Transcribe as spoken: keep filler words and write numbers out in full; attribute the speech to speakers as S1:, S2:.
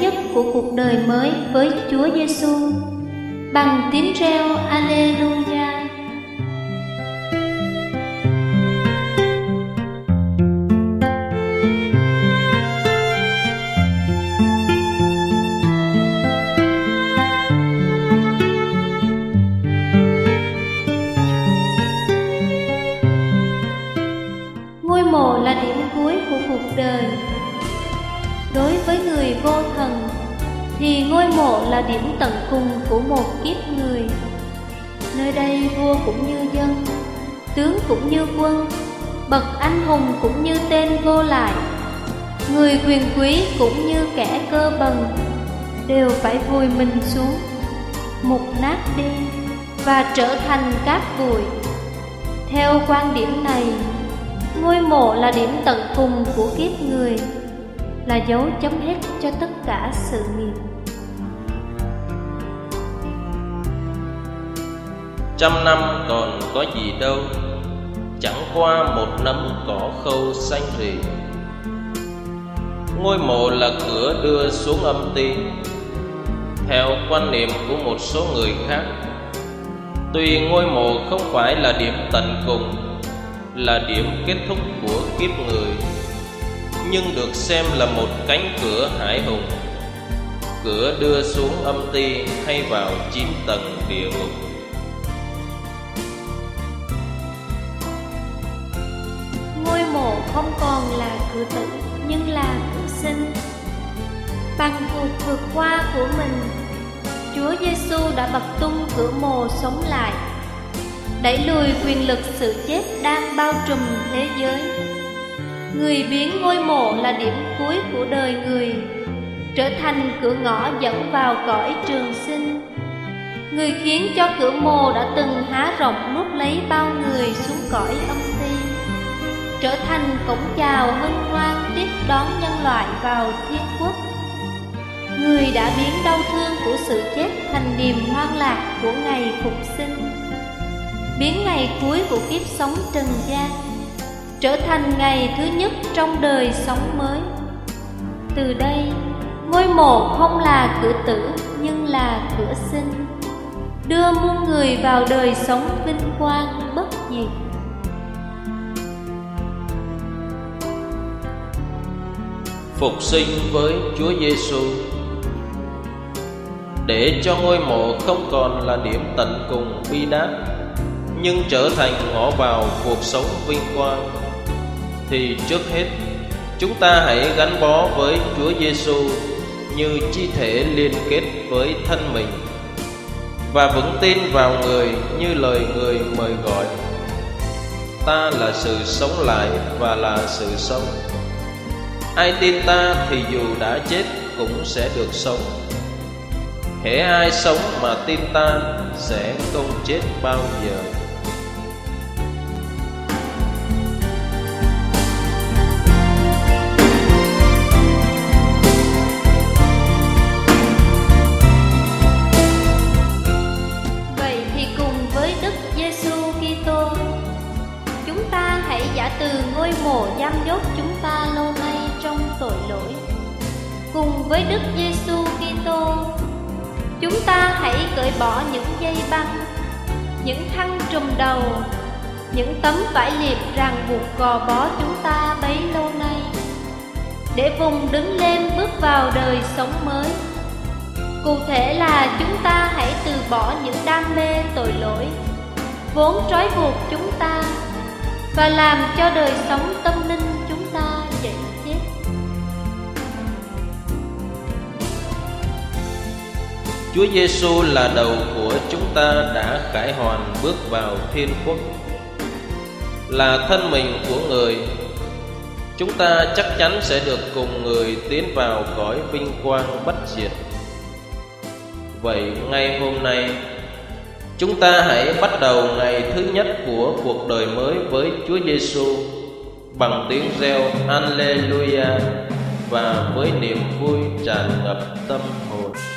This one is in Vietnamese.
S1: nhất của cuộc đời mới với Chúa Giêsu bằng tiếng reo Alleluia. Ngôi mộ là điểm cuối của cuộc đời. Đối với người vô thần thì ngôi mộ là điểm tận cùng của một kiếp người. Nơi đây vua cũng như dân, tướng cũng như quân, bậc anh hùng cũng như tên vô lại, người quyền quý cũng như kẻ cơ bần, đều phải vùi mình xuống, mục nát đi và trở thành cát bụi. Theo quan điểm này, ngôi mộ là điểm tận cùng của kiếp người, là dấu chấm hết cho tất cả sự nghiệp.
S2: Trăm năm còn có gì đâu, chẳng qua một nắm cỏ khâu xanh rì. Ngôi mộ là cửa đưa xuống âm ti. Theo quan niệm của một số người khác, tuy ngôi mộ không phải là điểm tận cùng, là điểm kết thúc của kiếp người, nhưng được xem là một cánh cửa hải hùng, cửa đưa xuống âm ti hay vào chín tầng địa ngục.
S1: Ngôi mộ không còn là cửa tử nhưng là cửa sinh. Bằng cuộc vượt qua của mình, Chúa Giêsu đã bật tung cửa mộ sống lại, đẩy lùi quyền lực sự chết đang bao trùm thế giới. Người biến ngôi mộ là điểm cuối của đời người, trở thành cửa ngõ dẫn vào cõi trường sinh. Người khiến cho cửa mộ đã từng há rộng nuốt lấy bao người xuống cõi âm ti, trở thành cổng chào hân hoan tiếp đón nhân loại vào thiên quốc. Người đã biến đau thương của sự chết thành niềm hoan lạc của ngày phục sinh, biến ngày cuối của kiếp sống trần gian trở thành ngày thứ nhất trong đời sống mới. Từ đây, ngôi mộ không là cửa tử nhưng là cửa sinh, đưa muôn người vào đời sống vinh quang bất diệt.
S2: Phục sinh với Chúa Giêsu, để cho ngôi mộ không còn là điểm tận cùng bi đát, nhưng trở thành ngõ vào cuộc sống vinh quang, thì trước hết chúng ta hãy gắn bó với Chúa Giêsu như chi thể liên kết với thân mình, và vững tin vào người như lời người mời gọi: ta là sự sống lại và là sự sống. Ai tin ta thì dù đã chết cũng sẽ được sống. Hễ ai sống mà tin ta sẽ không chết bao giờ.
S1: Vậy thì cùng với Đức Giêsu Kitô, chúng ta hãy giã từ ngôi mộ giam nhốt chúng ta lâu nay trong tội lỗi. Cùng với Đức Giêsu Kitô, chúng ta hãy cởi bỏ những dây băng, những khăn trùm đầu, những tấm vải liệm ràng buộc gò bó chúng ta bấy lâu nay, để vùng đứng lên bước vào đời sống mới. Cụ thể là chúng ta hãy từ bỏ những đam mê tội lỗi vốn trói buộc chúng ta, và làm cho đời sống tâm linh chúng ta dậy chết.
S2: Chúa Giêsu là đầu của chúng ta đã khải hoàn bước vào thiên quốc, là thân mình của người. Chúng ta chắc chắn sẽ được cùng người tiến vào cõi vinh quang bất diệt. Vậy ngay hôm nay, chúng ta hãy bắt đầu ngày thứ nhất của cuộc đời mới với Chúa Giêsu bằng tiếng reo Alleluia và với niềm vui tràn ngập tâm hồn.